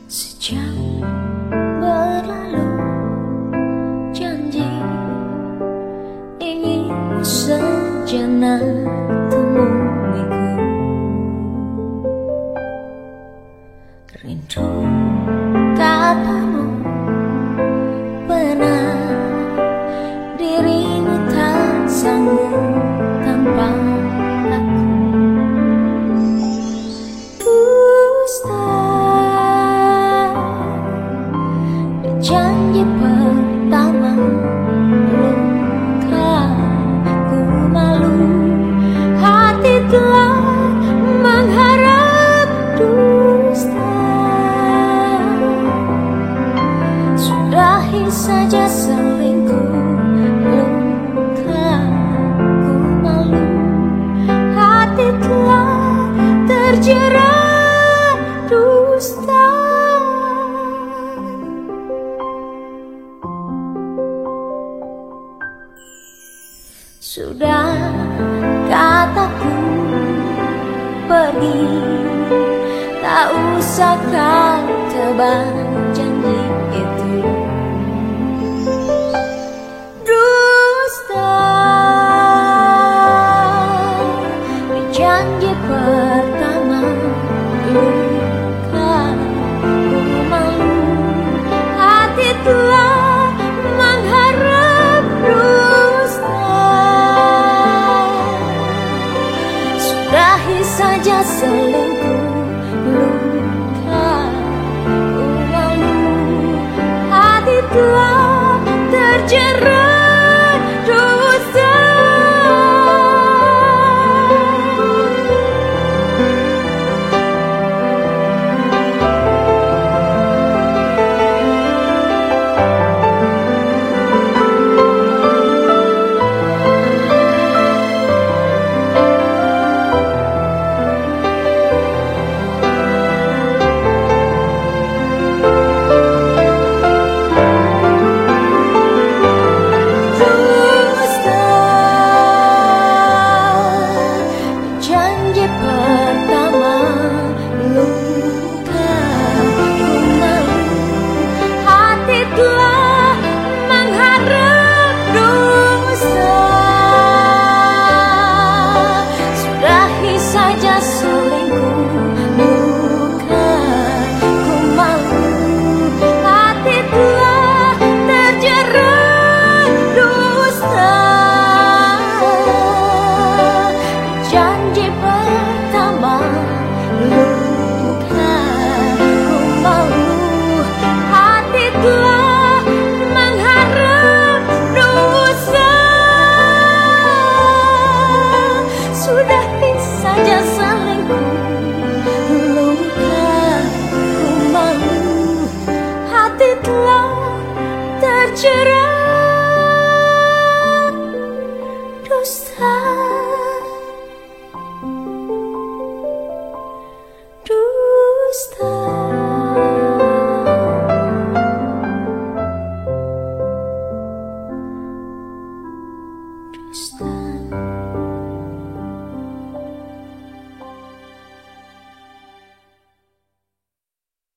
Sejam berlalu, janji ingin sejenak temuiku. Rindu katamu pernah, dirimu tak sanggup tanpa aku. Dusta di janji pertama, luka ku malu, hati telah mengharap. Dusta, sudahi saja selingkuh, luka ku malu, hati telah terjerat dusta. Sudah kataku pergi, tak usah kau tebak janji itu. Dusta di janji pertama, luka ku malu, hati telah mengharap. Dusta, sudahi saja selingkuh, luka ku malu, hati telah terjerat dosa. Telah terjerat.